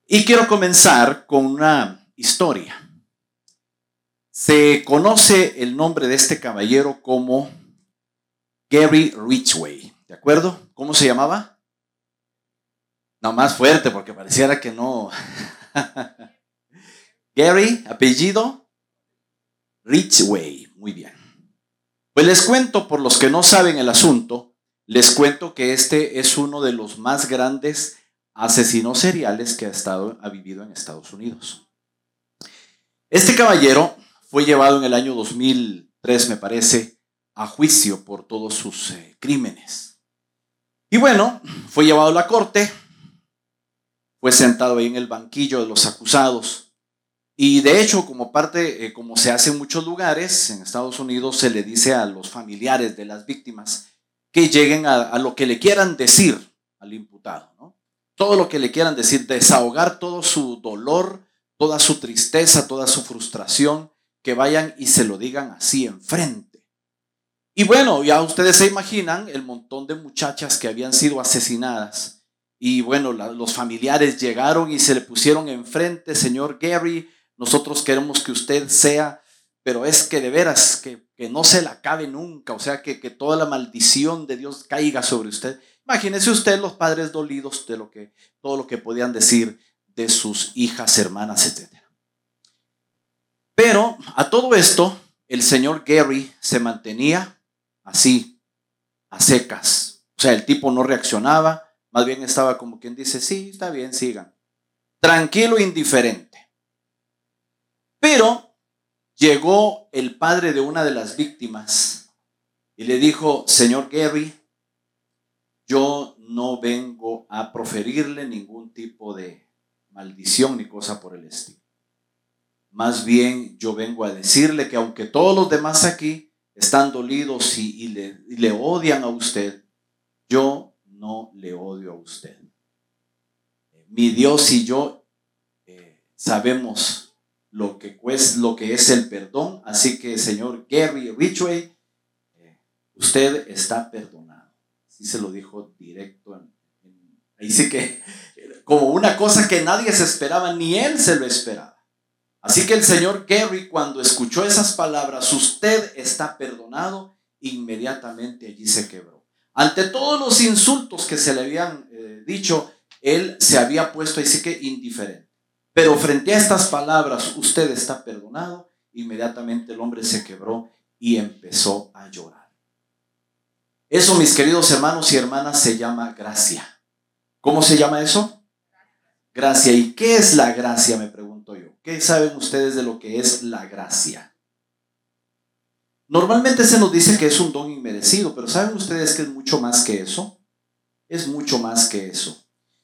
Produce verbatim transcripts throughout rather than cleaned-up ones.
Y quiero comenzar con una historia. Se conoce el nombre de este caballero como Gary Ridgway, ¿de acuerdo? ¿Cómo se llamaba? No, más fuerte porque pareciera que no. Gary, apellido Ridgway, muy bien. Pues les cuento, por los que no saben el asunto, les cuento que este es uno de los más grandes asesinos seriales que ha, estado, ha vivido en Estados Unidos. Este caballero fue llevado en el año dos mil tres, me parece, a juicio por todos sus eh, crímenes. Y bueno, fue llevado a la corte, fue sentado ahí en el banquillo de los acusados. Y de hecho, como parte, eh, como se hace en muchos lugares, en Estados Unidos se le dice a los familiares de las víctimas que lleguen a, a lo que le quieran decir al imputado, ¿no? Todo lo que le quieran decir, desahogar todo su dolor, toda su tristeza, toda su frustración, que vayan y se lo digan así enfrente. Y bueno, ya ustedes se imaginan el montón de muchachas que habían sido asesinadas. Y bueno, la, los familiares llegaron y se le pusieron enfrente: señor Gary, nosotros queremos que usted sea, pero es que de veras, que, que no se la acabe nunca, o sea, que, que toda la maldición de Dios caiga sobre usted. Imagínese usted los padres dolidos de lo que, todo lo que podían decir de sus hijas, hermanas, etcétera. Pero a todo esto, el señor Gary se mantenía así, a secas. O sea, el tipo no reaccionaba, más bien estaba como quien dice: sí, está bien, sigan. Tranquilo, indiferente. Pero llegó el padre de una de las víctimas y le dijo: señor Gary, yo no vengo a proferirle ningún tipo de maldición ni cosa por el estilo. Más bien yo vengo a decirle que aunque todos los demás aquí están dolidos y, y, le, y le odian a usted, yo no le odio a usted. Mi Dios y yo eh, sabemos lo que, pues, lo que es el perdón. Así que, señor Gary Ridgway, eh, usted está perdonado. Así se lo dijo directo. En, en, ahí sí que como una cosa que nadie se esperaba, ni él se lo esperaba. Así que el señor Gary, cuando escuchó esas palabras: usted está perdonado, inmediatamente allí se quebró. Ante todos los insultos que se le habían eh, dicho, él se había puesto así que indiferente. Pero frente a estas palabras: usted está perdonado, inmediatamente el hombre se quebró y empezó a llorar. Eso, mis queridos hermanos y hermanas, se llama gracia. ¿Cómo se llama eso? Gracia. ¿Y qué es la gracia? Me pregunto yo. ¿Qué saben ustedes de lo que es la gracia? Normalmente se nos dice que es un don inmerecido, pero ¿saben ustedes que es mucho más que eso? Es mucho más que eso.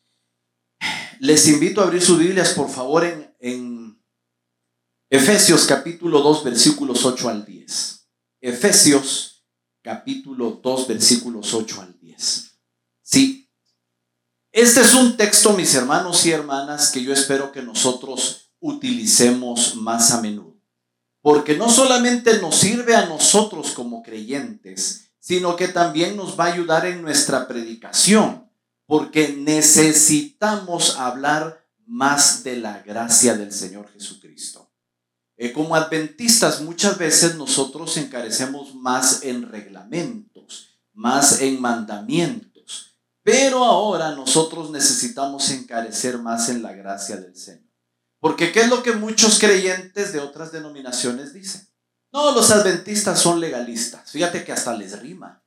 Les invito a abrir sus Biblias, por favor, en, en Efesios capítulo dos, versículos ocho al diez. Efesios capítulo dos, versículos ocho al diez. Sí, este es un texto, mis hermanos y hermanas, que yo espero que nosotros utilicemos más a menudo. Porque no solamente nos sirve a nosotros como creyentes, sino que también nos va a ayudar en nuestra predicación. Porque necesitamos hablar más de la gracia del Señor Jesucristo. Eh, como adventistas, muchas veces nosotros encarecemos más en reglamentos, más en mandamientos. Pero ahora nosotros necesitamos encarecer más en la gracia del Señor. Porque ¿qué es lo que muchos creyentes de otras denominaciones dicen? No, los adventistas son legalistas. Fíjate que hasta les rima.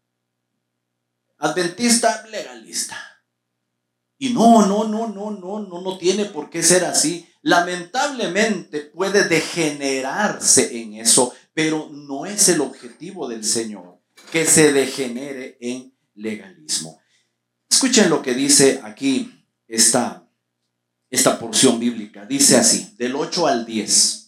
Adventista, legalista. Y no, no, no, no, no, no, no tiene por qué ser así. Lamentablemente puede degenerarse en eso, pero no es el objetivo del Señor que se degenere en legalismo. Escuchen lo que dice aquí esta, esta porción bíblica. Dice así, del ocho al diez.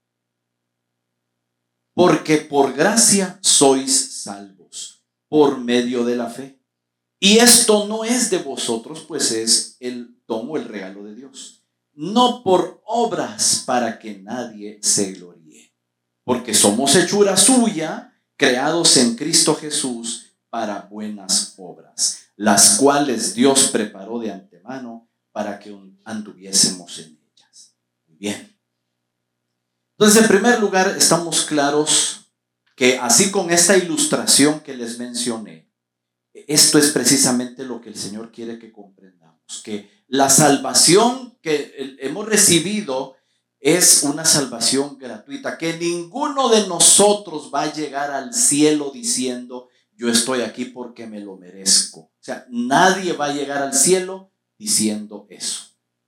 Porque por gracia sois salvos, por medio de la fe. Y esto no es de vosotros, pues es el don o el regalo de Dios. No por obras, para que nadie se gloríe. Porque somos hechura suya, creados en Cristo Jesús para buenas obras, las cuales Dios preparó de antemano para que anduviésemos en ellas. Muy bien. Entonces, en primer lugar, estamos claros que así con esta ilustración que les mencioné, esto es precisamente lo que el Señor quiere que comprendamos, que la salvación que hemos recibido es una salvación gratuita, que ninguno de nosotros va a llegar al cielo diciendo, yo estoy aquí porque me lo merezco. O sea, nadie va a llegar al cielo diciendo eso.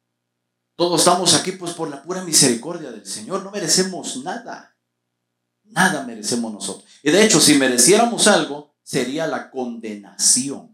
Todos estamos aquí pues por la pura misericordia del Señor, no merecemos nada. Nada merecemos nosotros. Y de hecho, si mereciéramos algo, sería la condenación.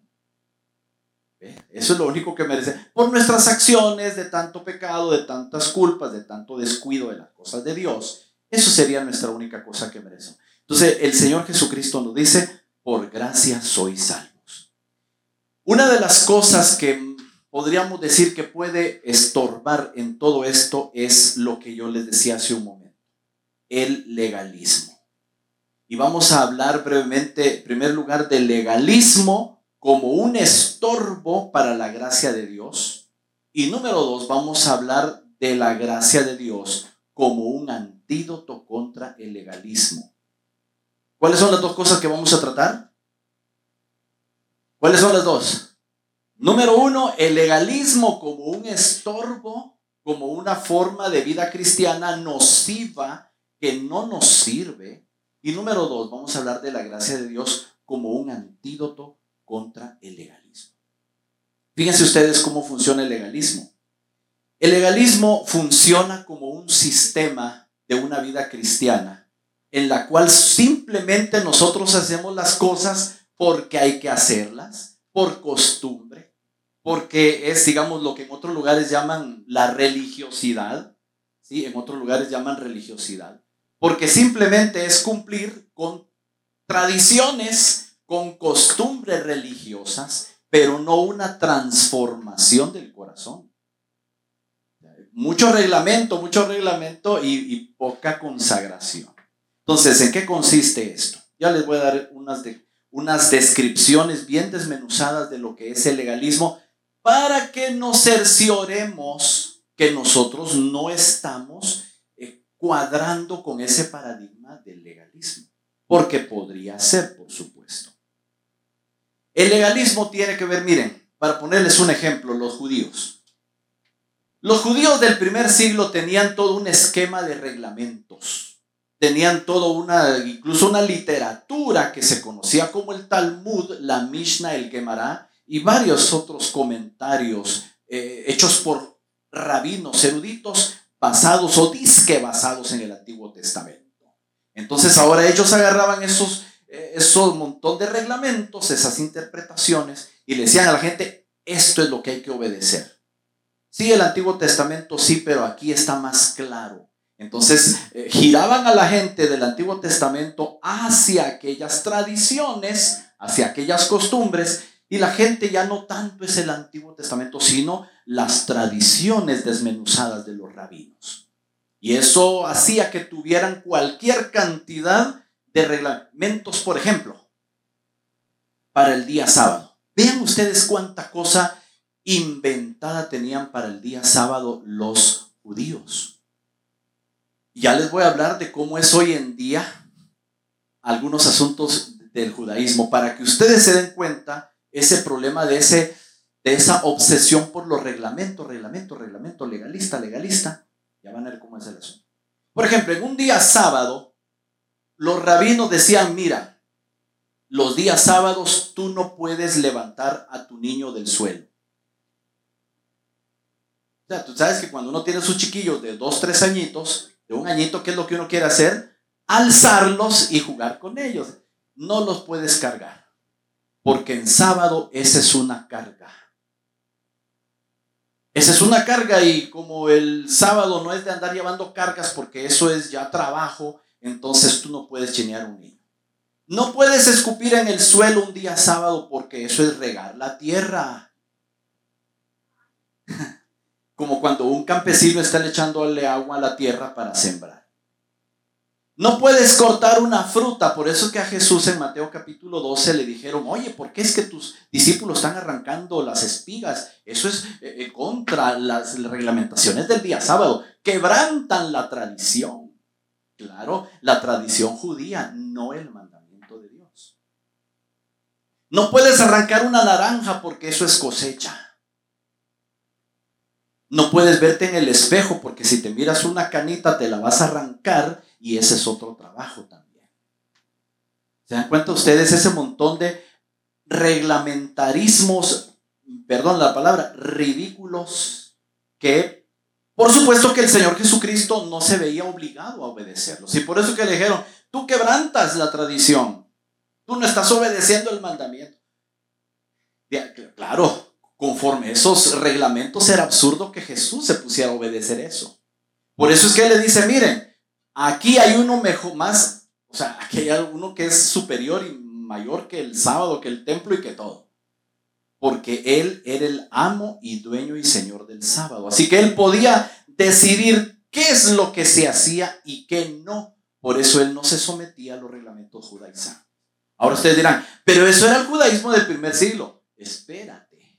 ¿Ve? Eso es lo único que merecemos. Por nuestras acciones de tanto pecado, de tantas culpas, de tanto descuido de las cosas de Dios. Eso sería nuestra única cosa que merecemos. Entonces, el Señor Jesucristo nos dice, por gracia sois salvos. Una de las cosas que podríamos decir que puede estorbar en todo esto es lo que yo les decía hace un momento. El legalismo. Y vamos a hablar brevemente, en primer lugar, del legalismo como un estorbo para la gracia de Dios. Y número dos, vamos a hablar de la gracia de Dios como un antídoto contra el legalismo. ¿Cuáles son las dos cosas que vamos a tratar? ¿Cuáles son las dos? Número uno, el legalismo como un estorbo, como una forma de vida cristiana nociva que no nos sirve. Y número dos, vamos a hablar de la gracia de Dios como un antídoto contra el legalismo. Fíjense ustedes cómo funciona el legalismo. El legalismo funciona como un sistema de una vida cristiana en la cual simplemente nosotros hacemos las cosas porque hay que hacerlas, por costumbre, porque es, digamos, lo que en otros lugares llaman la religiosidad, ¿sí? En otros lugares llaman religiosidad, porque simplemente es cumplir con tradiciones, con costumbres religiosas, pero no una transformación del corazón. Mucho reglamento, mucho reglamento y, y poca consagración. Entonces, ¿en qué consiste esto? Ya les voy a dar unas, de, unas descripciones bien desmenuzadas de lo que es el legalismo para que nos cercioremos que nosotros no estamos eh, cuadrando con ese paradigma del legalismo. Porque podría ser, por supuesto. El legalismo tiene que ver, miren, para ponerles un ejemplo, los judíos. Los judíos del primer siglo tenían todo un esquema de reglamentos. Tenían todo una, incluso una literatura que se conocía como el Talmud, la Mishnah, el Gemara y varios otros comentarios eh, hechos por rabinos eruditos basados o disque basados en el Antiguo Testamento. Entonces ahora ellos agarraban esos, eh, esos montón de reglamentos, esas interpretaciones y le decían a la gente, esto es lo que hay que obedecer. Sí, el Antiguo Testamento sí, pero aquí está más claro. Entonces eh, giraban a la gente del Antiguo Testamento hacia aquellas tradiciones, hacia aquellas costumbres, y la gente ya no tanto es el Antiguo Testamento, sino las tradiciones desmenuzadas de los rabinos. Y eso hacía que tuvieran cualquier cantidad de reglamentos, por ejemplo, para el día sábado. Vean ustedes cuánta cosa inventada tenían para el día sábado los judíos. Ya les voy a hablar de cómo es hoy en día algunos asuntos del judaísmo para que ustedes se den cuenta ese problema de, ese, de esa obsesión por los reglamentos, reglamento, reglamento, legalista, legalista. Ya van a ver cómo es el asunto. Por ejemplo, en un día sábado, los rabinos decían, mira, los días sábados tú no puedes levantar a tu niño del suelo. O sea, tú sabes que cuando uno tiene sus chiquillos de dos, tres añitos, de un añito, ¿qué es lo que uno quiere hacer? Alzarlos y jugar con ellos. No los puedes cargar, porque en sábado esa es una carga. Esa es una carga y como el sábado no es de andar llevando cargas porque eso es ya trabajo, entonces tú no puedes chinear un niño. No puedes escupir en el suelo un día sábado porque eso es regar la tierra. Como cuando un campesino está echándole agua a la tierra para sembrar. No puedes cortar una fruta. Por eso que a Jesús en Mateo capítulo doce le dijeron, oye, ¿por qué es que tus discípulos están arrancando las espigas? Eso es eh, contra las reglamentaciones del día sábado. Quebrantan la tradición. Claro, la tradición judía, no el mandamiento de Dios. No puedes arrancar una naranja porque eso es cosecha. No puedes verte en el espejo porque si te miras una canita te la vas a arrancar y ese es otro trabajo también. ¿Se dan cuenta ustedes ese montón de reglamentarismos, perdón la palabra, ridículos, que por supuesto que el Señor Jesucristo no se veía obligado a obedecerlos? Y por eso que le dijeron, tú quebrantas la tradición, tú no estás obedeciendo el mandamiento. Claro, conforme esos reglamentos era absurdo que Jesús se pusiera a obedecer eso. Por eso es que él le dice, miren, aquí hay uno mejor, más, o sea, aquí hay uno que es superior y mayor que el sábado, que el templo y que todo. Porque él era el amo y dueño y señor del sábado. Así que él podía decidir qué es lo que se hacía y qué no. Por eso él no se sometía a los reglamentos judaizantes. Ahora ustedes dirán, pero eso era el judaísmo del primer siglo. Espérate.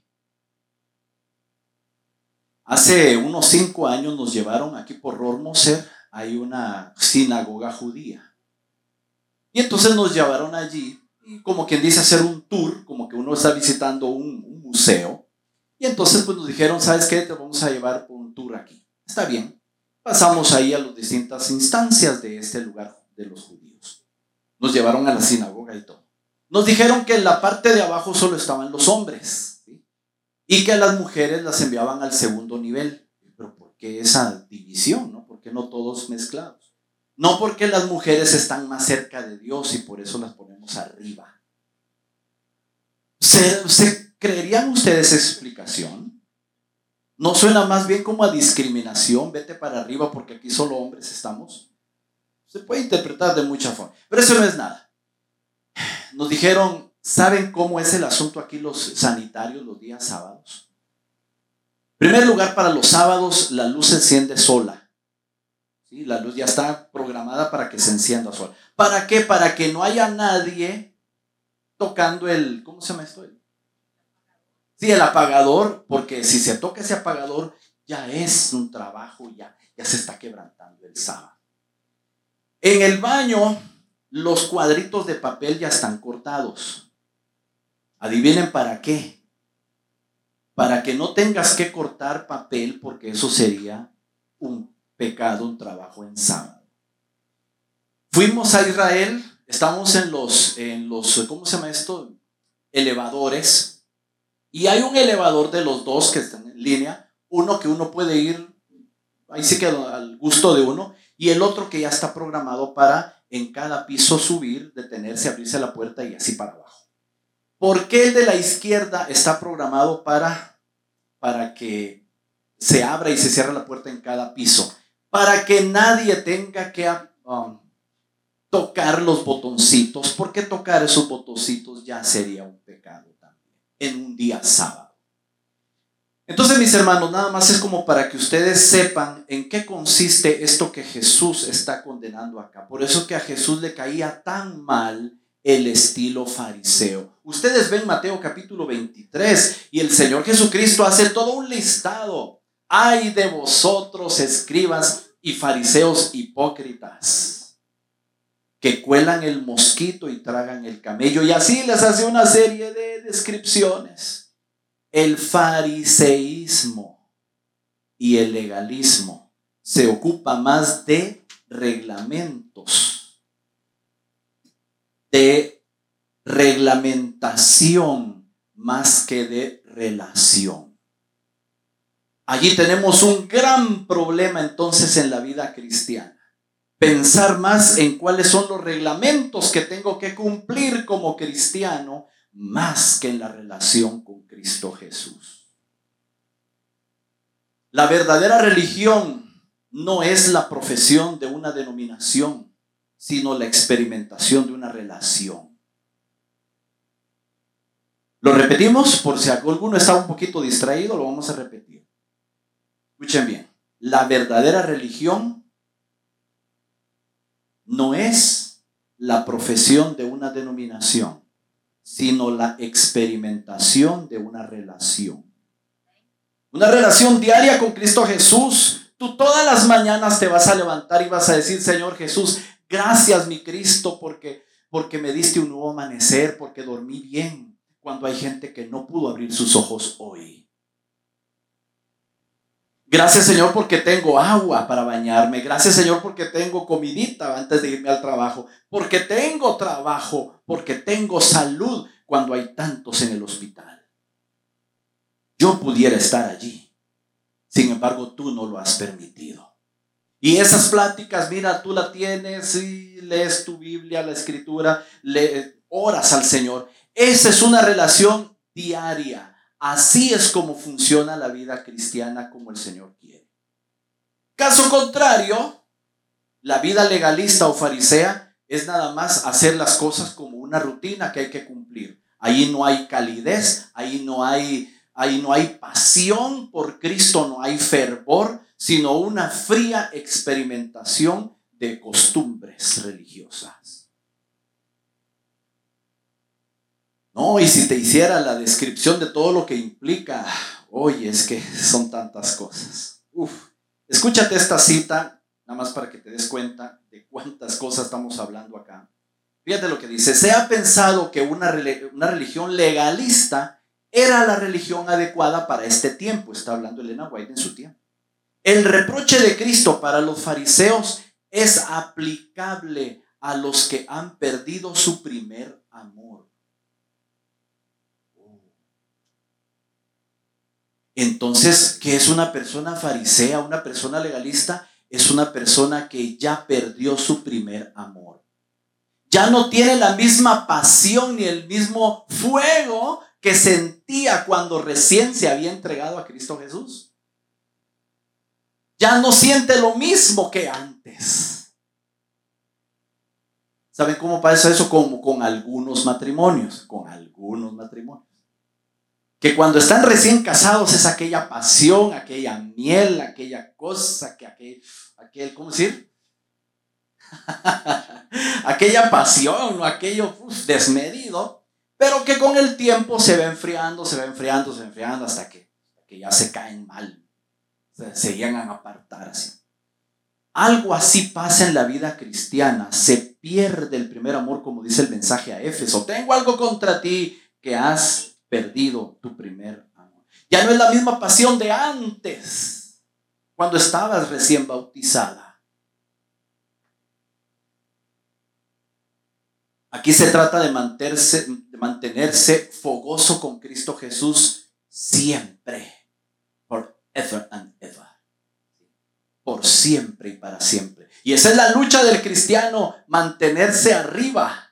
Hace unos cinco años nos llevaron aquí por Rormoser, hay una sinagoga judía. Y entonces nos llevaron allí, y como quien dice, hacer un tour, como que uno está visitando un, un museo. Y entonces pues nos dijeron, ¿sabes qué? Te vamos a llevar por un tour aquí. Está bien. Pasamos ahí a las distintas instancias de este lugar de los judíos. Nos llevaron a la sinagoga y todo. Nos dijeron que en la parte de abajo solo estaban los hombres, ¿sí? Y que a las mujeres las enviaban al segundo nivel. Pero ¿por qué esa división? ¿No? ¿Por qué no todos mezclados? No, porque las mujeres están más cerca de Dios y por eso las ponemos arriba. ¿Se, se creerían ustedes esa explicación? ¿No suena más bien como a discriminación? Vete para arriba porque aquí solo hombres estamos. Se puede interpretar de muchas formas, pero eso no es nada. Nos dijeron, ¿saben cómo es el asunto aquí los sanitarios los días sábados? En primer lugar, para los sábados la luz se enciende sola. ¿Sí? La luz ya está programada para que se encienda sola. ¿Para qué? Para que no haya nadie tocando el, ¿cómo se llama esto? Sí, el apagador, porque si se toca ese apagador ya es un trabajo, ya, ya se está quebrantando el sábado. En el baño los cuadritos de papel ya están cortados. Adivinen para qué. Para que no tengas que cortar papel, porque eso sería un pecado, un trabajo en sábado. Fuimos a Israel, estamos en los, en los, ¿cómo se llama esto? Elevadores. Y hay un elevador de los dos que están en línea, uno que uno puede ir, ahí sí que al gusto de uno, y el otro que ya está programado para en cada piso subir, detenerse, abrirse la puerta y así para abajo. ¿Por qué el de la izquierda está programado para, para que se abra y se cierre la puerta en cada piso? Para que nadie tenga que um, tocar los botoncitos, porque tocar esos botoncitos ya sería un pecado también en un día sábado. Entonces, mis hermanos, nada más es como para que ustedes sepan en qué consiste esto que Jesús está condenando acá. Por eso que a Jesús le caía tan mal el estilo fariseo. Ustedes ven Mateo capítulo veintitrés y el Señor Jesucristo hace todo un listado. Ay de vosotros, escribas y fariseos hipócritas, que cuelan el mosquito y tragan el camello. Y así les hace una serie de descripciones. El fariseísmo y el legalismo se ocupa más de reglamentos, de reglamentación más que de relación. Allí tenemos un gran problema entonces en la vida cristiana. Pensar más en cuáles son los reglamentos que tengo que cumplir como cristiano más que en la relación con Cristo Jesús. La verdadera religión no es la profesión de una denominación, sino la experimentación de una relación. ¿Lo repetimos? Por si alguno está un poquito distraído, lo vamos a repetir. Escuchen bien. La verdadera religión no es la profesión de una denominación, sino la experimentación de una relación. Una relación diaria con Cristo Jesús. Tú todas las mañanas te vas a levantar y vas a decir: Señor Jesús, gracias mi Cristo porque, porque me diste un nuevo amanecer, porque dormí bien, cuando hay gente que no pudo abrir sus ojos hoy. Gracias Señor porque tengo agua para bañarme. Gracias Señor porque tengo comidita antes de irme al trabajo. Porque tengo trabajo, porque tengo salud cuando hay tantos en el hospital. Yo pudiera estar allí. Sin embargo, tú no lo has permitido. Y esas pláticas, mira, tú la tienes y lees tu Biblia, la Escritura, le oras al Señor. Esa es una relación diaria. Así es como funciona la vida cristiana como el Señor quiere. Caso contrario, la vida legalista o farisea es nada más hacer las cosas como una rutina que hay que cumplir. Ahí no hay calidez, ahí no hay... Ahí no hay pasión por Cristo, no hay fervor, sino una fría experimentación de costumbres religiosas. No, y si te hiciera la descripción de todo lo que implica, oye, es que son tantas cosas. Uf, escúchate esta cita, nada más para que te des cuenta de cuántas cosas estamos hablando acá. Fíjate lo que dice: se ha pensado que una, una religión legalista era la religión adecuada para este tiempo. Está hablando Elena White en su tiempo. El reproche de Cristo para los fariseos es aplicable a los que han perdido su primer amor. Entonces, ¿qué es una persona farisea? Una persona legalista es una persona que ya perdió su primer amor. Ya no tiene la misma pasión ni el mismo fuego que sentía cuando recién se había entregado a Cristo Jesús. Ya no siente lo mismo que antes. ¿Saben cómo pasa eso? Como con algunos matrimonios, con algunos matrimonios. Que cuando están recién casados es aquella pasión, aquella miel, aquella cosa, que aquel, aquel ¿cómo decir? Aquella pasión, aquello uf, desmedido. Pero que con el tiempo se va enfriando, se va enfriando, se va enfriando hasta que, que ya se caen mal. Se, se llegan a apartar así. Algo así pasa en la vida cristiana. Se pierde el primer amor, como dice el mensaje a Éfeso. Tengo algo contra ti, que has perdido tu primer amor. Ya no es la misma pasión de antes, cuando estabas recién bautizada. Aquí se trata de mantenerse, de mantenerse fogoso con Cristo Jesús siempre, forever and ever, por siempre y para siempre. Y esa es la lucha del cristiano, mantenerse arriba,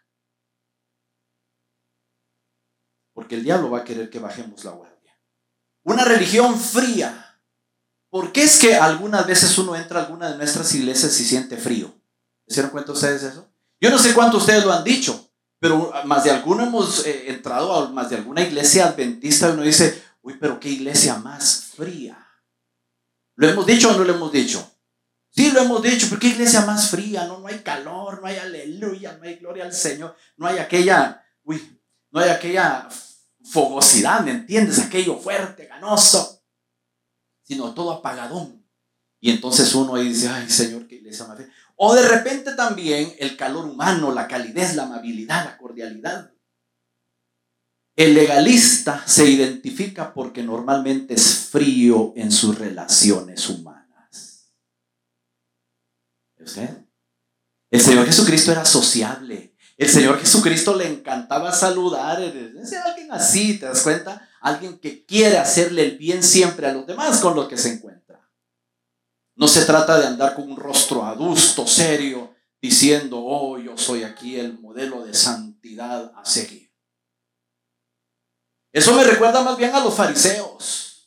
porque el diablo va a querer que bajemos la guardia. Una religión fría. ¿Por qué es que algunas veces uno entra a alguna de nuestras iglesias y siente frío? ¿Se dieron cuenta ustedes de eso? Yo no sé cuántos ustedes lo han dicho, pero más de alguno hemos eh, entrado a más de alguna iglesia adventista y uno dice: uy, pero qué iglesia más fría. ¿Lo hemos dicho o no lo hemos dicho? Sí, lo hemos dicho, pero qué iglesia más fría. No, no hay calor, no hay aleluya, no hay gloria al Señor, no hay aquella, uy, no hay aquella fogosidad, ¿me entiendes? Aquello fuerte, ganoso, sino todo apagadón. Y entonces uno ahí dice: ay Señor, qué iglesia más fría. O de repente también el calor humano, la calidez, la amabilidad, la cordialidad. El legalista se identifica porque normalmente es frío en sus relaciones humanas. ¿Usted? El Señor Jesucristo era sociable. El Señor Jesucristo le encantaba saludar. Es alguien así, ¿te das cuenta? Alguien que quiere hacerle el bien siempre a los demás con los que se encuentra. No se trata de andar con un rostro adusto, serio, diciendo: oh, yo soy aquí el modelo de santidad a seguir. Eso me recuerda más bien a los fariseos.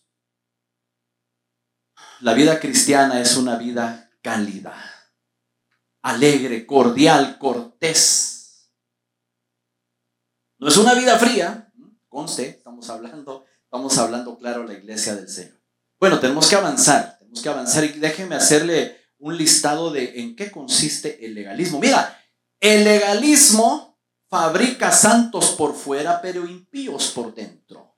La vida cristiana es una vida cálida, alegre, cordial, cortés. No es una vida fría, conste, estamos hablando, estamos hablando claro la iglesia del Señor. Bueno, tenemos que avanzar. Tenemos que avanzar y déjenme hacerle un listado de en qué consiste el legalismo. Mira, el legalismo fabrica santos por fuera, pero impíos por dentro.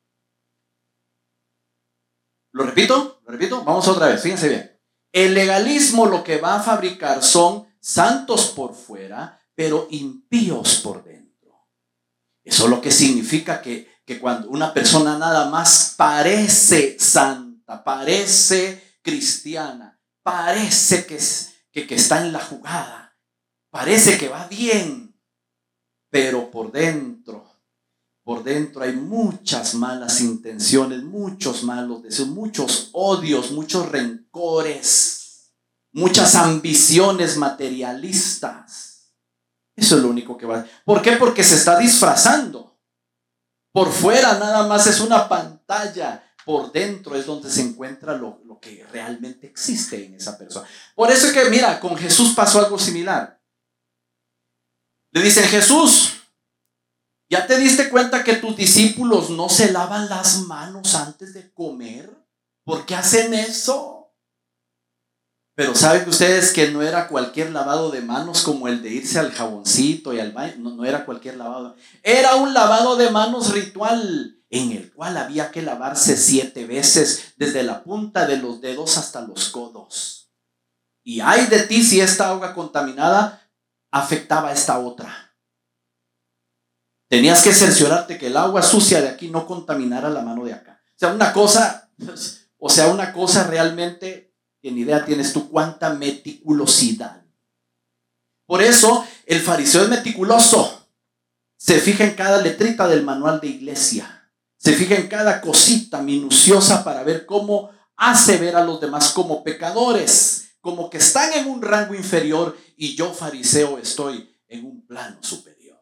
¿Lo repito? ¿Lo repito? Vamos otra vez, fíjense bien. El legalismo lo que va a fabricar son santos por fuera, pero impíos por dentro. Eso es lo que significa que, que cuando una persona nada más parece santa, parece cristiana, parece que, que, que está en la jugada, parece que va bien, pero por dentro, por dentro hay muchas malas intenciones, muchos malos deseos, muchos odios, muchos rencores, muchas ambiciones materialistas. Eso es lo único que va. ¿Por qué? Porque se está disfrazando. Por fuera nada más es una pantalla. Por dentro es donde se encuentra lo, lo que realmente existe en esa persona. Por eso es que, mira, con Jesús pasó algo similar. Le dicen: Jesús, ¿ya te diste cuenta que tus discípulos no se lavan las manos antes de comer? ¿Por qué hacen eso? Pero ¿saben ustedes que no era cualquier lavado de manos como el de irse al jaboncito y al baño? No, no era cualquier lavado. Era un lavado de manos ritual en el cual había que lavarse siete veces, desde la punta de los dedos hasta los codos. Y ay de ti si esta agua contaminada afectaba a esta otra. Tenías que cerciorarte que el agua sucia de aquí no contaminara la mano de acá. O sea, una cosa, o sea, una cosa realmente, que ni idea tienes tú cuánta meticulosidad. Por eso el fariseo es meticuloso. Se fija en cada letrita del manual de iglesia. Se fija en cada cosita minuciosa para ver cómo hace ver a los demás como pecadores, como que están en un rango inferior y yo, fariseo, estoy en un plano superior.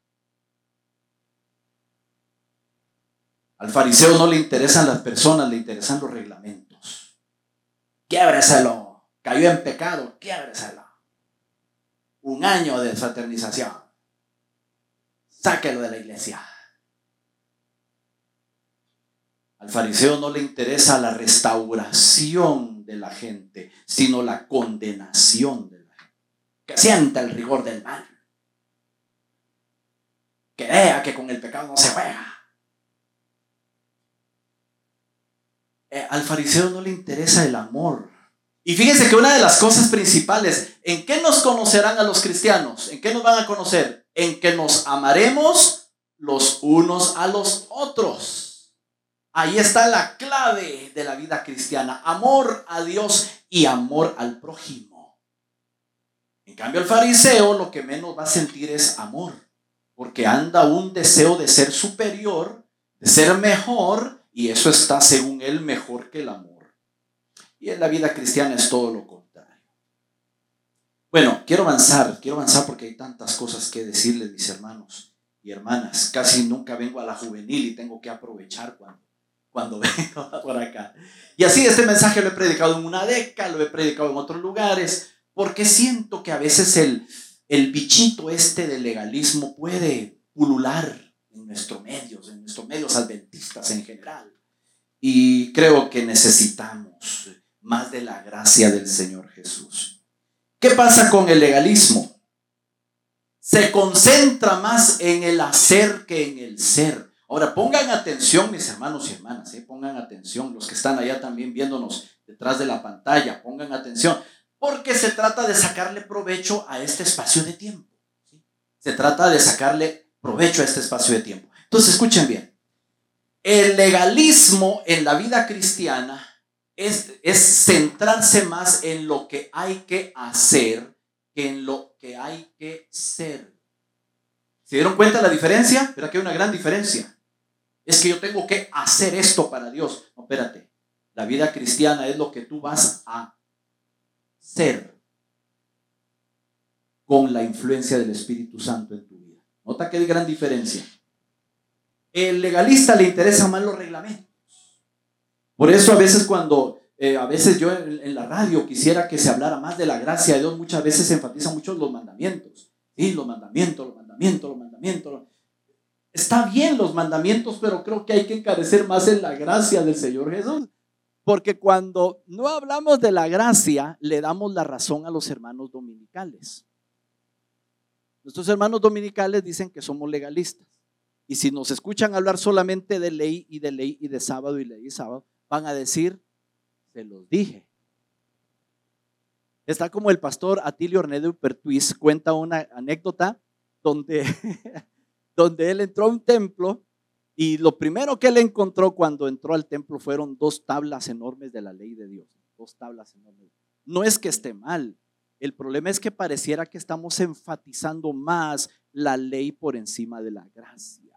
Al fariseo no le interesan las personas, le interesan los reglamentos. Quiébreselo, cayó en pecado, quiébreselo. Un año de fraternización, sáquelo de la iglesia. Al fariseo no le interesa la restauración de la gente, sino la condenación de la gente. Que sienta el rigor del mal. Que vea que con el pecado no se juega. Eh, al fariseo no le interesa el amor. Y fíjense que una de las cosas principales, ¿en qué nos conocerán a los cristianos? ¿En qué nos van a conocer? En que nos amaremos los unos a los otros. Ahí está la clave de la vida cristiana: amor a Dios y amor al prójimo. En cambio, el fariseo lo que menos va a sentir es amor, porque anda un deseo de ser superior, de ser mejor, y eso está, según él, mejor que el amor. Y en la vida cristiana es todo lo contrario. Bueno, quiero avanzar, quiero avanzar porque hay tantas cosas que decirles, mis hermanos y hermanas. Casi nunca vengo a la juvenil y tengo que aprovechar cuando cuando vengo por acá. Y así este mensaje lo he predicado en una década, lo he predicado en otros lugares, porque siento que a veces el, el bichito este del legalismo puede pulular en nuestros medios, en nuestros medios adventistas en general. Y creo que necesitamos más de la gracia del Señor Jesús. ¿Qué pasa con el legalismo? Se concentra más en el hacer que en el ser. Ahora, pongan atención, mis hermanos y hermanas, ¿eh? Pongan atención, los que están allá también viéndonos detrás de la pantalla, pongan atención, porque se trata de sacarle provecho a este espacio de tiempo, ¿sí? Se trata de sacarle provecho a este espacio de tiempo. Entonces, escuchen bien, el legalismo en la vida cristiana es, es centrarse más en lo que hay que hacer que en lo que hay que ser. ¿Se dieron cuenta de la diferencia? Pero aquí hay una gran diferencia. Es que yo tengo que hacer esto para Dios. No, espérate. La vida cristiana es lo que tú vas a ser con la influencia del Espíritu Santo en tu vida. Nota que hay gran diferencia. El legalista le interesan más los reglamentos. Por eso a veces cuando, eh, a veces yo en, en la radio quisiera que se hablara más de la gracia de Dios, muchas veces se enfatiza mucho los mandamientos. Sí, los mandamientos, los mandamientos, los mandamientos. Los... Está bien los mandamientos, pero creo que hay que encarecer más en la gracia del Señor Jesús. Porque cuando no hablamos de la gracia, le damos la razón a los hermanos dominicales. Nuestros hermanos dominicales dicen que somos legalistas. Y si nos escuchan hablar solamente de ley y de ley y de sábado y ley y sábado, van a decir, se los dije. Está como el pastor Atilio Ornedo Pertuis cuenta una anécdota donde, donde él entró a un templo y lo primero que él encontró cuando entró al templo fueron dos tablas enormes de la ley de Dios. Dos tablas enormes. No es que esté mal. El problema es que pareciera que estamos enfatizando más la ley por encima de la gracia.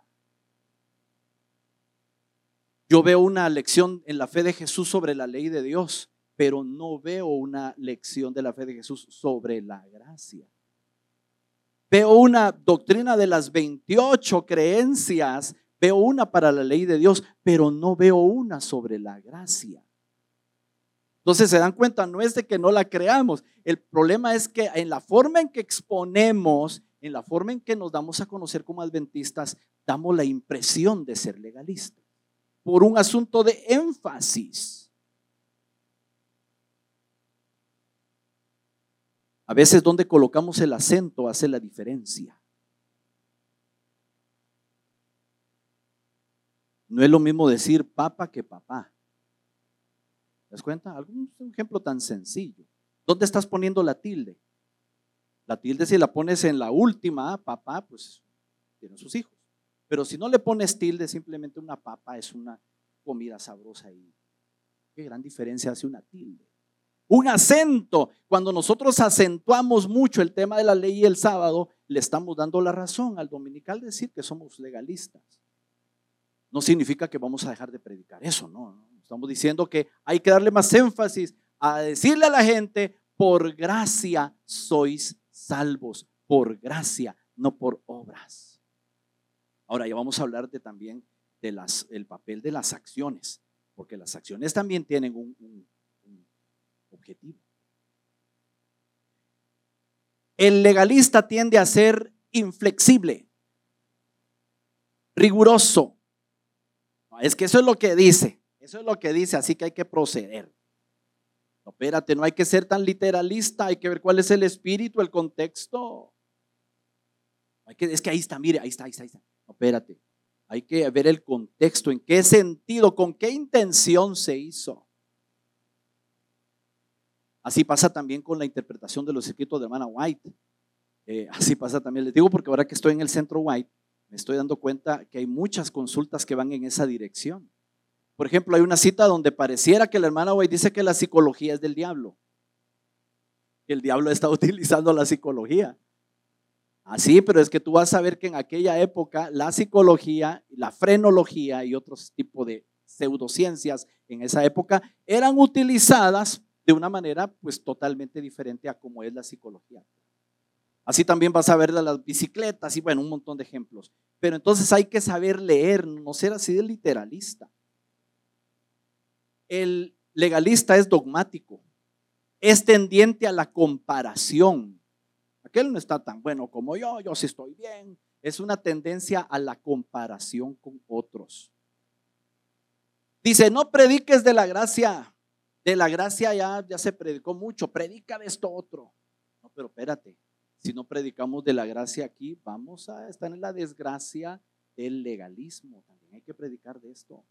Yo veo una lección en la fe de Jesús sobre la ley de Dios, pero no veo una lección de la fe de Jesús sobre la gracia. Veo una doctrina de las veintiocho creencias, veo una para la ley de Dios, pero no veo una sobre la gracia. Entonces se dan cuenta, no es de que no la creamos, el problema es que en la forma en que exponemos, en la forma en que nos damos a conocer como adventistas, damos la impresión de ser legalistas, por un asunto de énfasis. A veces donde colocamos el acento hace la diferencia. No es lo mismo decir papa que papá. ¿Te das cuenta? Un ejemplo tan sencillo. ¿Dónde estás poniendo la tilde? La tilde, si la pones en la última, papá, pues tiene sus hijos. Pero si no le pones tilde, simplemente una papa es una comida sabrosa. Y qué gran diferencia hace una tilde. Un acento. Cuando nosotros acentuamos mucho el tema de la ley y el sábado, le estamos dando la razón al dominical decir que somos legalistas. No significa que vamos a dejar de predicar eso, no. Estamos diciendo que hay que darle más énfasis a decirle a la gente, por gracia sois salvos, por gracia, no por obras. Ahora ya vamos a hablar de, también de las, el papel de las acciones, porque las acciones también tienen un, un, un objetivo. El legalista tiende a ser inflexible, riguroso. Es que eso es lo que dice. Eso es lo que dice, así que hay que proceder. No, espérate, no hay que ser tan literalista, hay que ver cuál es el espíritu, el contexto. Hay que, es que ahí está, mire, ahí está, ahí está, ahí está. No, espérate, hay que ver el contexto, en qué sentido, con qué intención se hizo. Así pasa también con la interpretación de los escritos de hermana White. Eh, así pasa también, les digo porque ahora que estoy en el centro White, me estoy dando cuenta que hay muchas consultas que van en esa dirección. Por ejemplo, hay una cita donde pareciera que la hermana White dice que la psicología es del diablo, que el diablo está utilizando la psicología. Así, pero es que tú vas a ver que en aquella época la psicología, la frenología y otros tipos de pseudociencias en esa época eran utilizadas de una manera pues totalmente diferente a como es la psicología. Así también vas a ver de las bicicletas y bueno, un montón de ejemplos. Pero entonces hay que saber leer, no ser así de literalista. El legalista es dogmático, es tendiente a la comparación. Aquel no está tan bueno como yo, yo sí estoy bien. Es una tendencia a la comparación con otros. Dice, no prediques de la gracia, de la gracia ya, ya se predicó mucho, predica de esto otro. No, pero espérate, si no predicamos de la gracia aquí, vamos a estar en la desgracia del legalismo. También hay que predicar de esto.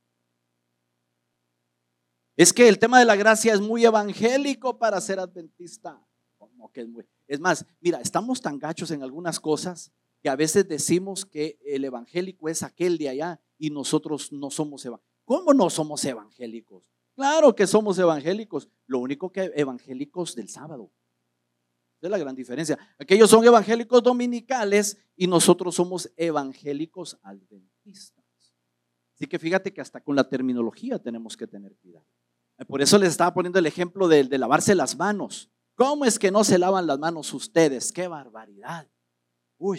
Es que el tema de la gracia es muy evangélico para ser adventista. Como que es, muy, es más, mira, estamos tan gachos en algunas cosas que a veces decimos que el evangélico es aquel de allá y nosotros no somos evangélicos. ¿Cómo no somos evangélicos? Claro que somos evangélicos, lo único que evangélicos del sábado. Esa es la gran diferencia. Aquellos son evangélicos dominicales y nosotros somos evangélicos adventistas. Así que fíjate que hasta con la terminología tenemos que tener cuidado. Por eso les estaba poniendo el ejemplo de, de lavarse las manos. ¿Cómo es que no se lavan las manos ustedes? ¡Qué barbaridad! Uy.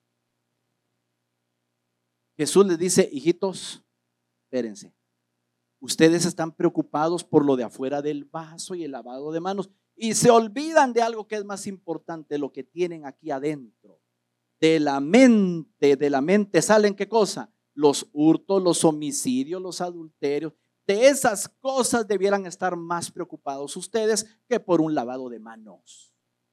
Jesús les dice, hijitos, espérense. Ustedes están preocupados por lo de afuera del vaso y el lavado de manos y se olvidan de algo que es más importante, lo que tienen aquí adentro. De la mente, de la mente salen ¿qué cosa? Los hurtos, los homicidios, los adulterios. De esas cosas debieran estar más preocupados ustedes que por un lavado de manos.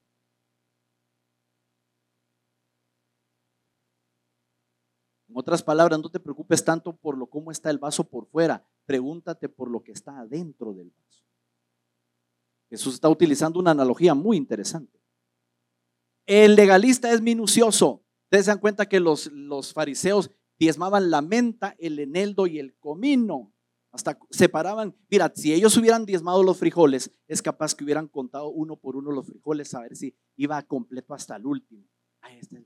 En otras palabras, no te preocupes tanto por lo cómo está el vaso por fuera, pregúntate por lo que está adentro del vaso. Jesús está utilizando una analogía muy interesante. El legalista es minucioso. Ustedes se dan cuenta que los, los fariseos diezmaban la menta, el eneldo y el comino. Hasta separaban. Mira, si ellos hubieran diezmado los frijoles, es capaz que hubieran contado uno por uno los frijoles a ver si iba completo hasta el último. Ahí está.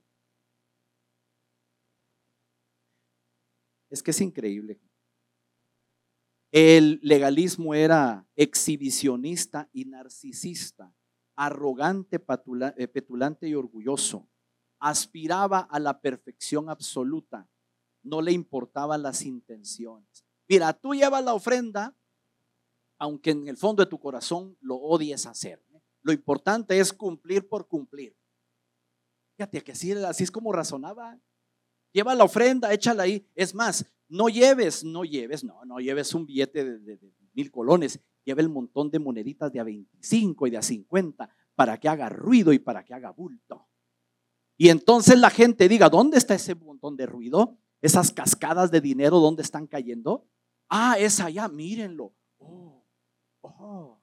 Es que es increíble. El legalismo era exhibicionista y narcisista, arrogante, petulante y orgulloso. Aspiraba a la perfección absoluta. No le importaban las intenciones. Mira, tú llevas la ofrenda, aunque en el fondo de tu corazón lo odies hacer. Lo importante es cumplir por cumplir. Fíjate que así, así es como razonaba. Lleva la ofrenda, échala ahí. Es más, no lleves, no lleves, no, no lleves un billete de, de, de mil colones. Lleva el montón de moneditas de a veinticinco y de a cincuenta para que haga ruido y para que haga bulto. Y entonces la gente diga, ¿dónde está ese montón de ruido? Esas cascadas de dinero, ¿dónde están cayendo? Ah, es allá, mírenlo. Oh, oh.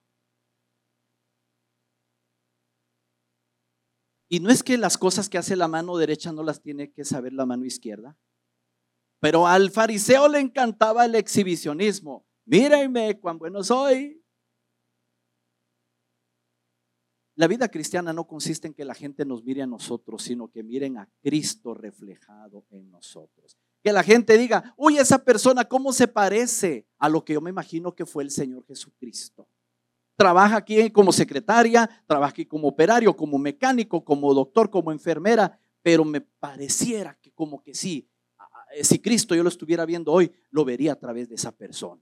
Y no es que las cosas que hace la mano derecha no las tiene que saber la mano izquierda. Pero al fariseo le encantaba el exhibicionismo. Mírenme cuán bueno soy. La vida cristiana no consiste en que la gente nos mire a nosotros, sino que miren a Cristo reflejado en nosotros. Que la gente diga, uy, esa persona cómo se parece a lo que yo me imagino que fue el Señor Jesucristo. Trabaja aquí como secretaria, trabaja aquí como operario, como mecánico, como doctor, como enfermera, pero me pareciera que como que sí, si Cristo yo lo estuviera viendo hoy, lo vería a través de esa persona.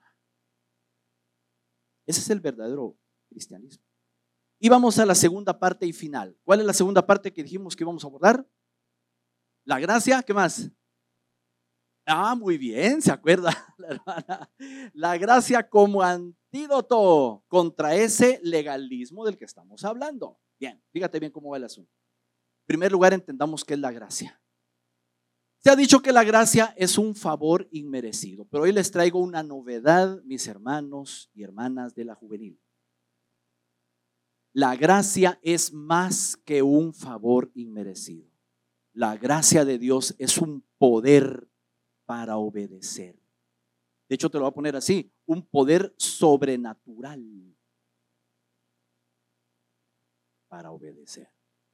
Ese es el verdadero cristianismo. Y vamos a la segunda parte y final. ¿Cuál es la segunda parte que dijimos que íbamos a abordar? La gracia, ¿qué más? Ah, muy bien, ¿se acuerda la hermana? La gracia como antídoto contra ese legalismo del que estamos hablando. Bien, fíjate bien cómo va el asunto. En primer lugar, entendamos qué es la gracia. Se ha dicho que la gracia es un favor inmerecido, pero hoy les traigo una novedad, mis hermanos y hermanas de la juvenil. La gracia es más que un favor inmerecido. La gracia de Dios es un poder para obedecer. De hecho, te lo voy a poner así, un poder sobrenatural para obedecer.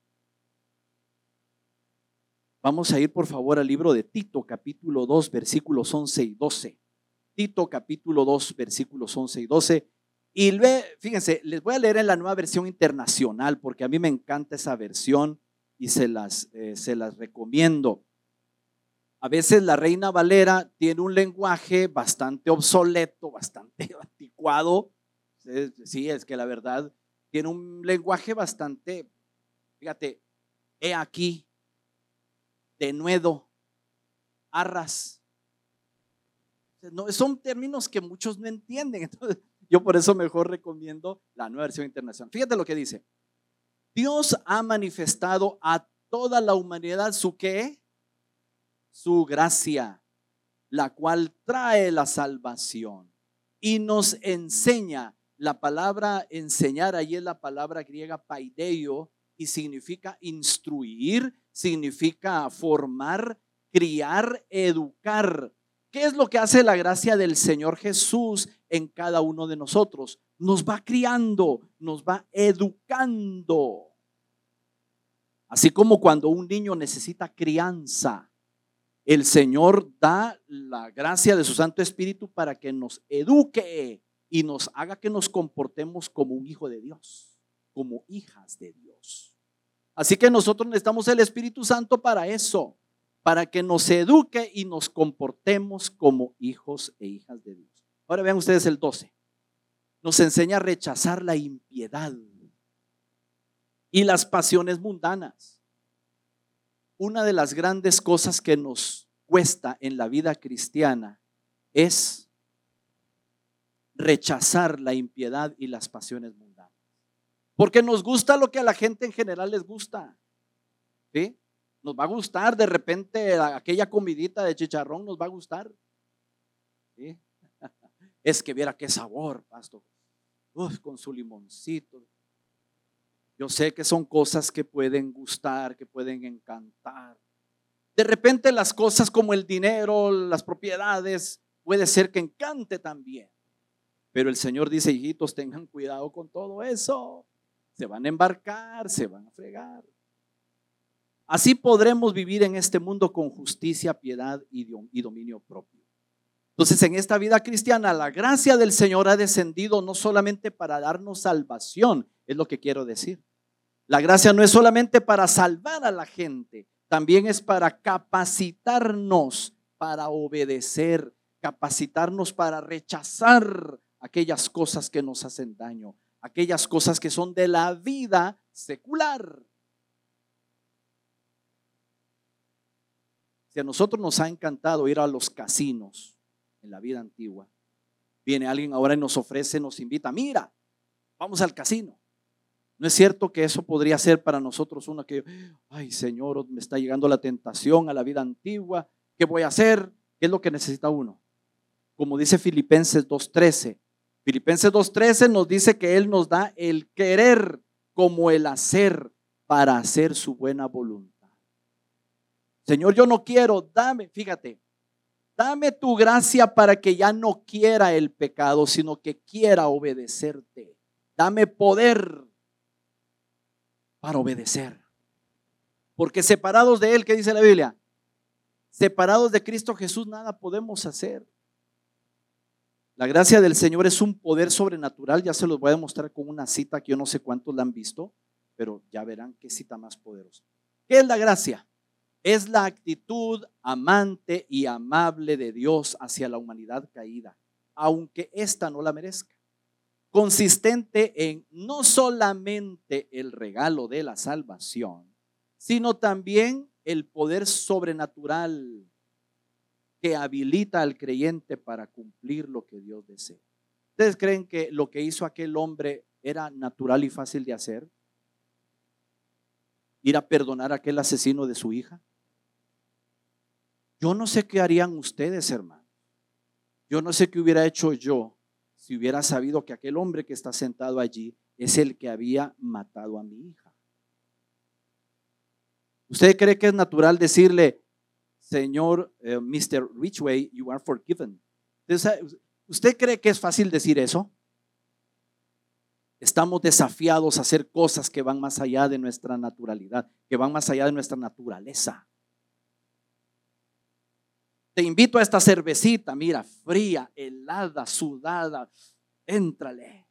Vamos a ir por favor al libro de Tito, capítulo dos, versículos once y doce. Tito, capítulo dos, versículos once y doce. Y ve, fíjense, les voy a leer en la Nueva Versión Internacional porque a mí me encanta esa versión y se las, eh, se las recomiendo. A veces la Reina Valera tiene un lenguaje bastante obsoleto, bastante anticuado. Sí, es que la verdad tiene un lenguaje bastante, fíjate, he aquí, denuedo, arras. No, son términos que muchos no entienden. Entonces, yo por eso mejor recomiendo la Nueva Versión Internacional. Fíjate lo que dice. Dios ha manifestado a toda la humanidad su ¿qué? Su gracia, la cual trae la salvación y nos enseña. La palabra enseñar ahí es la palabra griega paideio y significa instruir, significa formar, criar, educar. ¿Qué es lo que hace la gracia del Señor Jesús en cada uno de nosotros? Nos va criando, nos va educando. Así como cuando un niño necesita crianza, el Señor da la gracia de su Santo Espíritu para que nos eduque y nos haga que nos comportemos como un hijo de Dios, como hijas de Dios. Así que nosotros necesitamos el Espíritu Santo para eso, para que nos eduque y nos comportemos como hijos e hijas de Dios. Ahora vean ustedes el doce. Nos enseña a rechazar la impiedad y las pasiones mundanas. Una de las grandes cosas que nos cuesta en la vida cristiana es rechazar la impiedad y las pasiones mundanas. Porque nos gusta lo que a la gente en general les gusta. ¿Sí? Nos va a gustar de repente aquella comidita de chicharrón, nos va a gustar. ¿Sí? Es que viera qué sabor, pastor. Uf, con su limoncito. Yo sé que son cosas que pueden gustar, que pueden encantar. De repente las cosas como el dinero, las propiedades, puede ser que encante también. Pero el Señor dice, hijitos, tengan cuidado con todo eso. Se van a embarcar, se van a fregar. Así podremos vivir en este mundo con justicia, piedad y dominio propio. Entonces, en esta vida cristiana, la gracia del Señor ha descendido no solamente para darnos salvación, es lo que quiero decir. La gracia no es solamente para salvar a la gente, también es para capacitarnos para obedecer, capacitarnos para rechazar aquellas cosas que nos hacen daño, aquellas cosas que son de la vida secular. Si a nosotros nos ha encantado ir a los casinos en la vida antigua, viene alguien ahora y nos ofrece, nos invita, mira, vamos al casino. ¿No es cierto que eso podría ser para nosotros uno que, ay Señor, me está llegando la tentación a la vida antigua, ¿qué voy a hacer? ¿Qué es lo que necesita uno? Como dice Filipenses dos trece, Filipenses dos trece nos dice que Él nos da el querer como el hacer para hacer su buena voluntad. Señor, yo no quiero, dame, fíjate, dame tu gracia para que ya no quiera el pecado, sino que quiera obedecerte. Dame poder para obedecer. Porque separados de Él, ¿qué dice la Biblia? Separados de Cristo Jesús nada podemos hacer. La gracia del Señor es un poder sobrenatural, ya se los voy a demostrar con una cita que yo no sé cuántos la han visto, pero ya verán qué cita más poderosa. ¿Qué es la gracia? Es la actitud amante y amable de Dios hacia la humanidad caída, aunque ésta no la merezca. Consistente en no solamente el regalo de la salvación, sino también el poder sobrenatural que habilita al creyente para cumplir lo que Dios desea. ¿Ustedes creen que lo que hizo aquel hombre era natural y fácil de hacer? Ir a perdonar a aquel asesino de su hija. Yo no sé qué harían ustedes, hermano. Yo no sé qué hubiera hecho yo si hubiera sabido que aquel hombre que está sentado allí es el que había matado a mi hija. ¿Usted cree que es natural decirle, Señor, uh, mister Richway, you are forgiven? ¿Usted cree que es fácil decir eso? Estamos desafiados a hacer cosas que van más allá de nuestra naturalidad, que van más allá de nuestra naturaleza. Te invito a esta cervecita, mira, fría, helada, sudada, éntrale.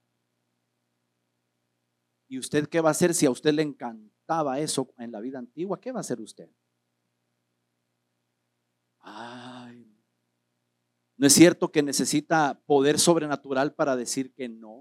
¿Y usted qué va a hacer si a usted le encantaba eso en la vida antigua? ¿Qué va a hacer usted? Ay, ¿no es cierto que necesita poder sobrenatural para decir que no?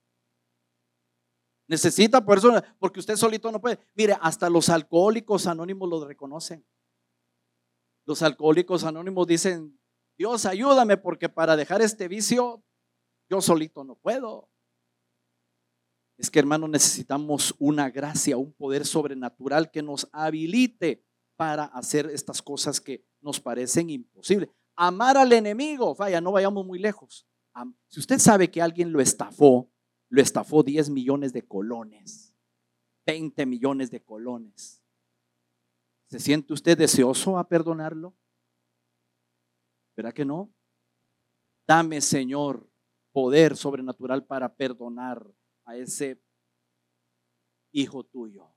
Necesita por eso, porque usted solito no puede. Mire, hasta los alcohólicos anónimos lo reconocen. Los alcohólicos anónimos dicen, Dios ayúdame porque para dejar este vicio yo solito no puedo. Es que, hermano, necesitamos una gracia, un poder sobrenatural que nos habilite para hacer estas cosas que nos parecen imposibles. Amar al enemigo, vaya, no vayamos muy lejos. Si usted sabe que alguien lo estafó, lo estafó diez millones de colones, veinte millones de colones. ¿Se siente usted deseoso a perdonarlo? ¿Verdad que no? Dame, Señor, poder sobrenatural para perdonar a ese hijo tuyo.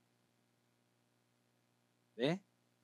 ¿Ve?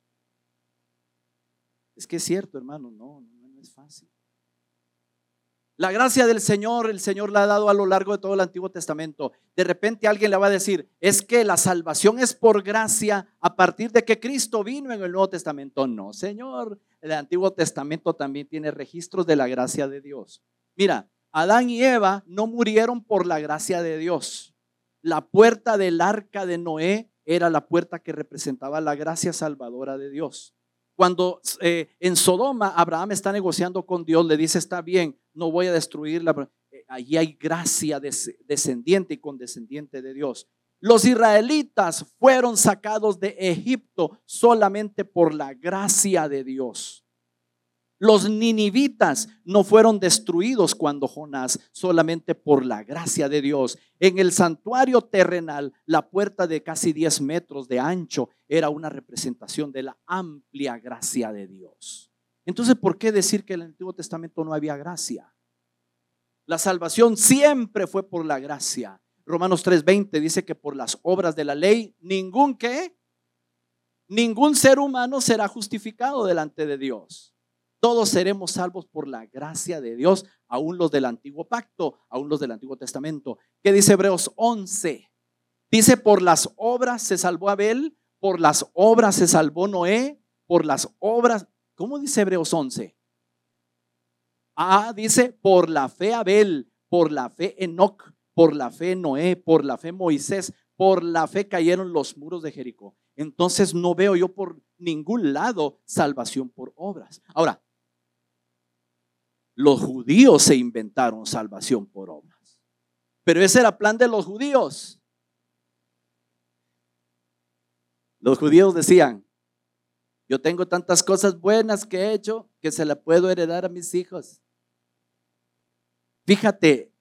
Es que es cierto, hermano, no, no, no es fácil. La gracia del Señor, el Señor la ha dado a lo largo de todo el Antiguo Testamento. De repente alguien le va a decir, es que la salvación es por gracia a partir de que Cristo vino en el Nuevo Testamento. No, Señor, el Antiguo Testamento también tiene registros de la gracia de Dios. Mira, Adán y Eva no murieron por la gracia de Dios. La puerta del arca de Noé era la puerta que representaba la gracia salvadora de Dios. Cuando eh, en Sodoma Abraham está negociando con Dios, le dice, está bien, no voy a destruirla. allí hay gracia des, descendiente y condescendiente de Dios. Los israelitas fueron sacados de Egipto solamente por la gracia de Dios. Los ninivitas no fueron destruidos cuando Jonás, solamente por la gracia de Dios. En el santuario terrenal, la puerta de casi diez metros de ancho era una representación de la amplia gracia de Dios. Entonces, ¿por qué decir que en el Antiguo Testamento no había gracia? La salvación siempre fue por la gracia. Romanos tres veinte dice que por las obras de la ley, ningún ¿qué? Ningún ser humano será justificado delante de Dios. Todos seremos salvos por la gracia de Dios, aún los del antiguo pacto, aún los del Antiguo Testamento. ¿Qué dice Hebreos once? Dice, por las obras se salvó Abel, por las obras se salvó Noé, por las obras. ¿Cómo dice Hebreos once? Ah, dice, por la fe Abel, por la fe Enoc, por la fe Noé, por la fe Moisés, por la fe cayeron los muros de Jericó. Entonces no veo yo por ningún lado salvación por obras. Ahora, los judíos se inventaron salvación por obras, pero ese era plan de los judíos. Los judíos decían, yo tengo tantas cosas buenas que he hecho que se la puedo heredar a mis hijos. Fíjate,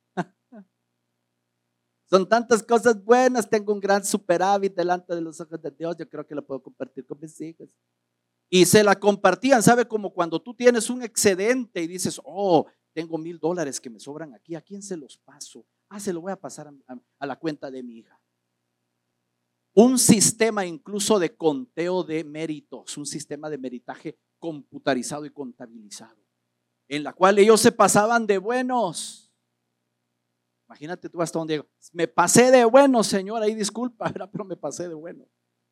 son tantas cosas buenas, tengo un gran superávit delante de los ojos de Dios, yo creo que lo puedo compartir con mis hijos. Y se la compartían, ¿sabe? Como cuando tú tienes un excedente y dices, oh, tengo mil dólares que me sobran aquí, ¿a quién se los paso? Ah, se lo voy a pasar a, a, a la cuenta de mi hija. Un sistema incluso de conteo de méritos, un sistema de meritaje computarizado y contabilizado, en la cual ellos se pasaban de buenos. Imagínate tú hasta donde digo, me pasé de bueno, Señor, ahí disculpa, ¿verdad? Pero me pasé de bueno.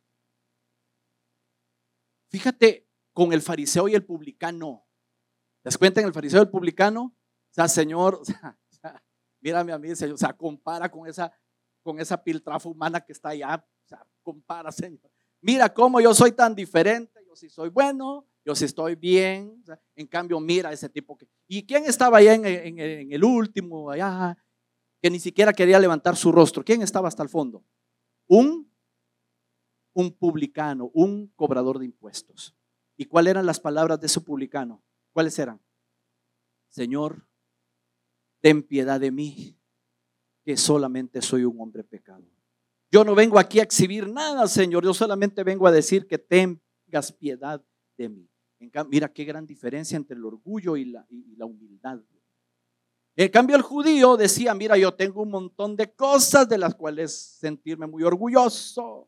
Fíjate con el fariseo y el publicano. ¿Te das cuenta en el fariseo y el publicano? O sea, Señor, o sea, o sea, mírame a mí, Señor, o sea, compara con esa, con esa piltrafa humana que está allá. O sea, compara, Señor. Mira cómo yo soy tan diferente, yo sí soy bueno, yo sí estoy bien. O sea, en cambio, mira ese tipo que. ¿Y quién estaba allá en, en, en el último, allá, que ni siquiera quería levantar su rostro? ¿Quién estaba hasta el fondo? Un, un publicano, un cobrador de impuestos. ¿Y cuáles eran las palabras de ese publicano? ¿Cuáles eran? Señor, ten piedad de mí, que solamente soy un hombre pecador. Yo no vengo aquí a exhibir nada, Señor, yo solamente vengo a decir que tengas piedad de mí. En cambio, mira qué gran diferencia entre el orgullo y la, y la humildad. En cambio, el judío decía, mira, yo tengo un montón de cosas de las cuales sentirme muy orgulloso.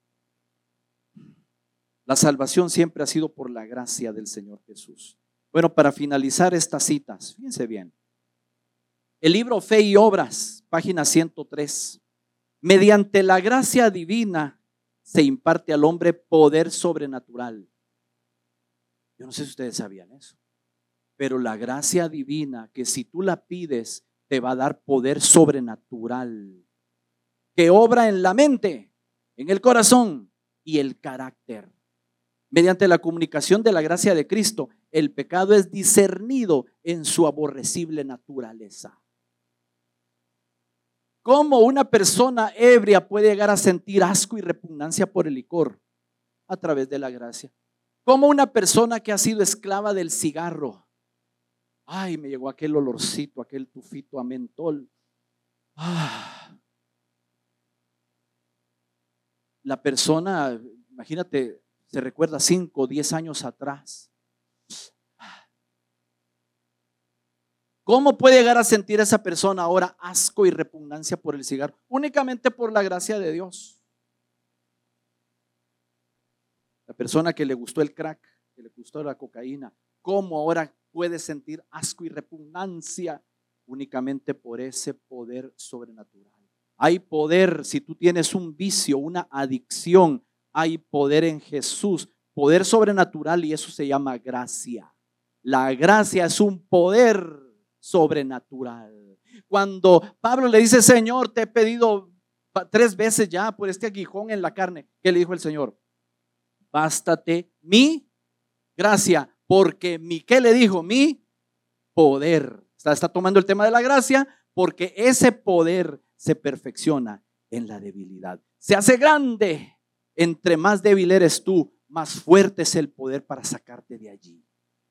La salvación siempre ha sido por la gracia del Señor Jesús. Bueno, para finalizar estas citas, fíjense bien. El libro Fe y Obras, página ciento tres. Mediante la gracia divina se imparte al hombre poder sobrenatural. Yo no sé si ustedes sabían eso, pero la gracia divina, que si tú la pides, te va a dar poder sobrenatural, que obra en la mente, en el corazón y el carácter. Mediante la comunicación de la gracia de Cristo, el pecado es discernido en su aborrecible naturaleza. ¿Cómo una persona ebria puede llegar a sentir asco y repugnancia por el licor? A través de la gracia. ¿Cómo una persona que ha sido esclava del cigarro? Ay, me llegó aquel olorcito, aquel tufito a mentol. Ah. La persona, imagínate, se recuerda cinco o diez años atrás. ¿Cómo puede llegar a sentir esa persona ahora asco y repugnancia por el cigarro? Únicamente por la gracia de Dios. La persona que le gustó el crack, que le gustó la cocaína, ¿cómo ahora puede sentir asco y repugnancia? Únicamente por ese poder sobrenatural. Hay poder, si tú tienes un vicio, una adicción, hay poder en Jesús, poder sobrenatural, y eso se llama gracia. La gracia es un poder sobrenatural. Cuando Pablo le dice, Señor, te he pedido tres veces ya por este aguijón en la carne, ¿qué le dijo el Señor? Bástate mi gracia, porque mi, ¿qué le dijo? Mi poder Está, está tomando el tema de la gracia porque ese poder se perfecciona en la debilidad. Se hace grande. Entre más débil eres tú, más fuerte es el poder para sacarte de allí.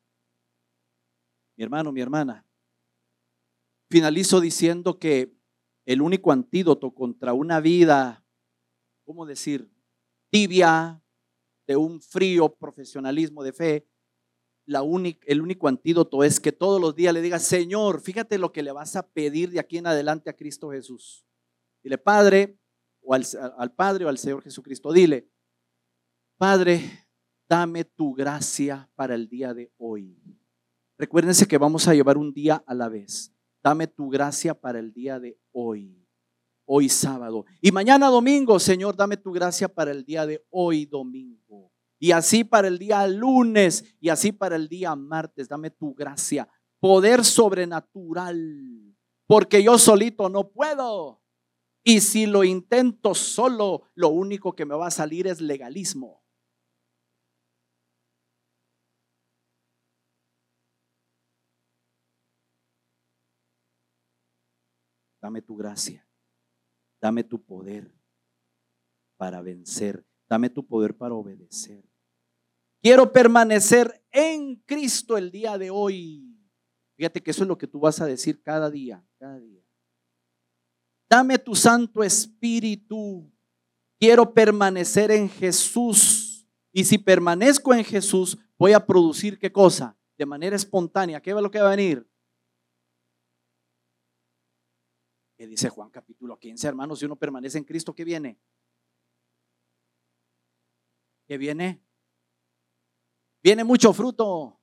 Mi hermano, mi hermana, finalizo diciendo que el único antídoto contra una vida, ¿cómo decir?, tibia, de un frío profesionalismo de fe, la única, el único antídoto es que todos los días le digas: Señor, fíjate lo que le vas a pedir de aquí en adelante a Cristo Jesús. Dile: Padre, o al, al Padre o al Señor Jesucristo, dile: Padre, dame tu gracia para el día de hoy. Recuérdense que vamos a llevar un día a la vez. Dame tu gracia para el día de hoy. Hoy sábado. Y mañana domingo, Señor, dame tu gracia para el día de hoy domingo. Y así para el día lunes. Y así para el día martes. Dame tu gracia. Poder sobrenatural. Porque yo solito no puedo. Y si lo intento solo, lo único que me va a salir es legalismo. Dame tu gracia. Dame tu poder para vencer. Dame tu poder para obedecer. Quiero permanecer en Cristo el día de hoy. Fíjate que eso es lo que tú vas a decir cada día, cada día. Dame tu Santo Espíritu. Quiero permanecer en Jesús. Y si permanezco en Jesús, voy a producir ¿qué cosa? De manera espontánea. ¿Qué es lo que va a venir? Que dice Juan capítulo quince, hermanos, si uno permanece en Cristo, ¿qué viene? ¿Qué viene? Viene mucho fruto.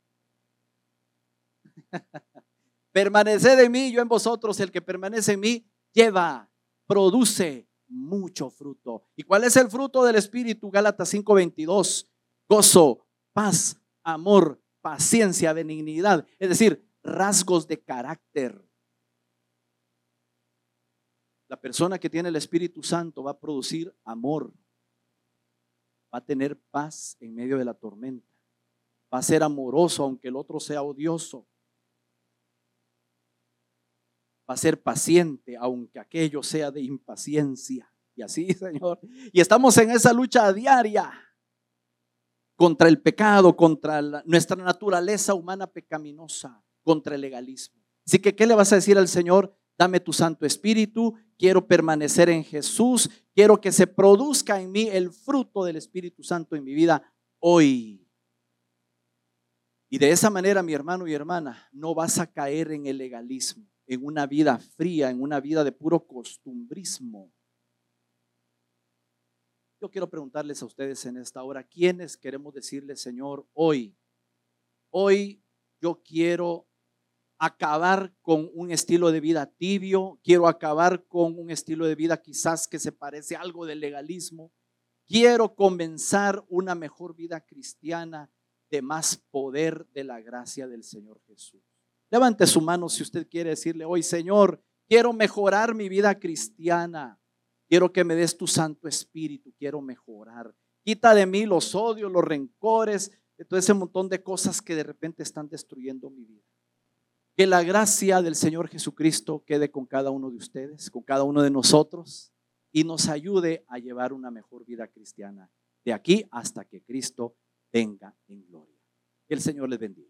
Permaneced en mí, yo en vosotros. El que permanece en mí lleva, produce mucho fruto. ¿Y cuál es el fruto del Espíritu? Gálatas cinco veintidós. Gozo, paz, amor, paciencia, benignidad. Es decir, rasgos de carácter. La persona que tiene el Espíritu Santo va a producir amor, va a tener paz en medio de la tormenta, va a ser amoroso aunque el otro sea odioso, va a ser paciente aunque aquello sea de impaciencia. Y así, Señor, y estamos en esa lucha diaria contra el pecado, contra la, nuestra naturaleza humana pecaminosa, contra el legalismo. Así que, ¿qué le vas a decir al Señor? Dame tu Santo Espíritu, quiero permanecer en Jesús, quiero que se produzca en mí el fruto del Espíritu Santo en mi vida hoy. Y de esa manera, mi hermano y hermana, no vas a caer en el legalismo, en una vida fría, en una vida de puro costumbrismo. Yo quiero preguntarles a ustedes en esta hora, ¿quiénes queremos decirle: Señor, hoy, hoy yo quiero acabar con un estilo de vida tibio, quiero acabar con un estilo de vida quizás que se parece a algo de legalismo, quiero comenzar una mejor vida cristiana de más poder de la gracia del Señor Jesús? Levante su mano si usted quiere decirle hoy: Señor, quiero mejorar mi vida cristiana, quiero que me des tu Santo Espíritu, quiero mejorar, quita de mí los odios, los rencores, todo ese montón de cosas que de repente están destruyendo mi vida. Que la gracia del Señor Jesucristo quede con cada uno de ustedes, con cada uno de nosotros, y nos ayude a llevar una mejor vida cristiana de aquí hasta que Cristo venga en gloria. Que el Señor les bendiga.